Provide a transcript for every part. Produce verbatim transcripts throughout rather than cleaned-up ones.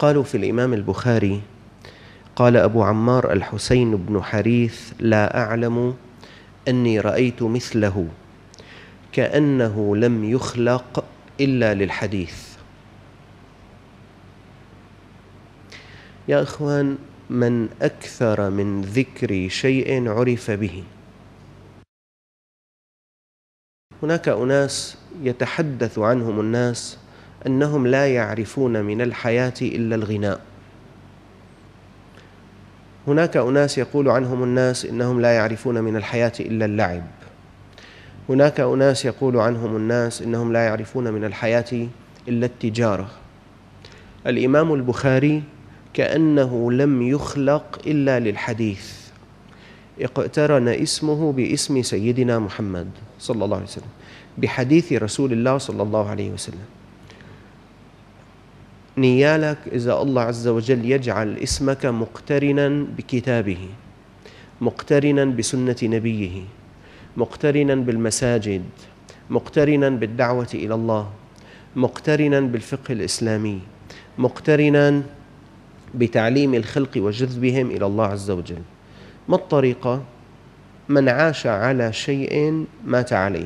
قالوا في الإمام البخاري: قال أبو عمار الحسين بن حريث: لا أعلم أني رأيت مثله، كأنه لم يخلق إلا للحديث. يا إخوان، من أكثر من ذكر شيء عرف به. هناك أناس يتحدث عنهم الناس أنهم لا يعرفون من الحياة إلا الغناء. هناك أناس يقول عنهم الناس إنهم لا يعرفون من الحياة إلا اللعب. هناك أناس يقول عنهم الناس إنهم لا يعرفون من الحياة إلا التجارة. الإمام البخاري كأنه لم يخلق إلا للحديث، اقترن اسمه باسم سيدنا محمد صلى الله عليه وسلم، بحديث رسول الله صلى الله عليه وسلم. نيالك إذا الله عز وجل يجعل اسمك مقترنا بكتابه، مقترنا بسنة نبيه، مقترنا بالمساجد، مقترنا بالدعوة إلى الله، مقترنا بالفقه الإسلامي، مقترنا بتعليم الخلق وجذبهم إلى الله عز وجل. ما الطريقة؟ من عاش على شيء مات عليه،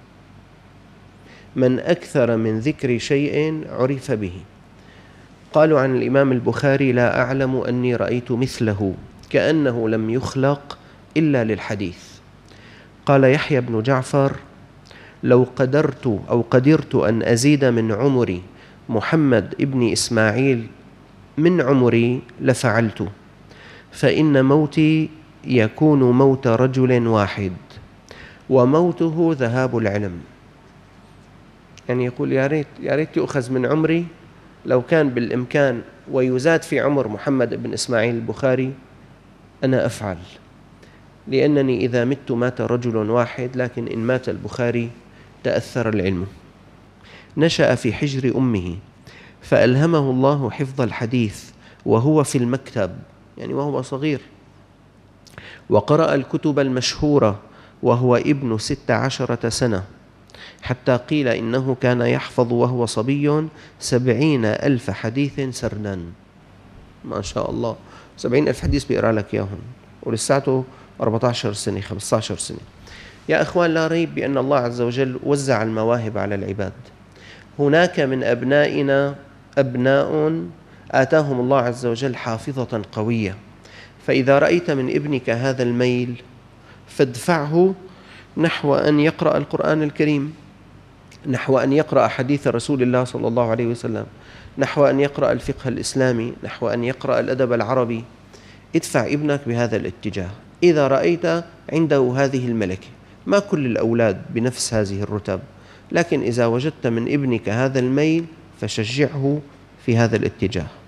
من أكثر من ذكر شيء عرف به. قالوا عن الإمام البخاري: لا أعلم أني رأيت مثله، كأنه لم يخلق إلا للحديث. قال يحيى بن جعفر: لو قدرت أو قدرت أن أزيد من عمري محمد ابن إسماعيل من عمري لفعلت، فإن موتي يكون موت رجل واحد وموته ذهاب العلم. يعني يقول يا ريت يا ريت يؤخذ من عمري لو كان بالإمكان ويزاد في عمر محمد بن إسماعيل البخاري، أنا أفعل، لأنني إذا مت مات رجل واحد، لكن إن مات البخاري تأثر العلم. نشأ في حجر أمه فألهمه الله حفظ الحديث وهو في المكتب، يعني وهو صغير، وقرأ الكتب المشهورة وهو ابن ست عشرة سنة، حتى قيل إنه كان يحفظ وهو صبي سبعين ألف حديث سردا. ما شاء الله، سبعين ألف حديث بيقرأ لك ياهم، ولساته أربعة عشر سنة خمسة عشر سنة. يا إخوان، لا ريب بأن الله عز وجل وزع المواهب على العباد. هناك من أبنائنا أبناء آتاهم الله عز وجل حافظة قوية، فإذا رأيت من ابنك هذا الميل فادفعه نحو أن يقرأ القرآن الكريم، نحو أن يقرأ حديث رسول الله صلى الله عليه وسلم، نحو أن يقرأ الفقه الإسلامي، نحو أن يقرأ الأدب العربي. ادفع ابنك بهذا الاتجاه. إذا رأيت عنده هذه الملكة، ما كل الأولاد بنفس هذه الرتب، لكن إذا وجدت من ابنك هذا الميل فشجعه في هذا الاتجاه.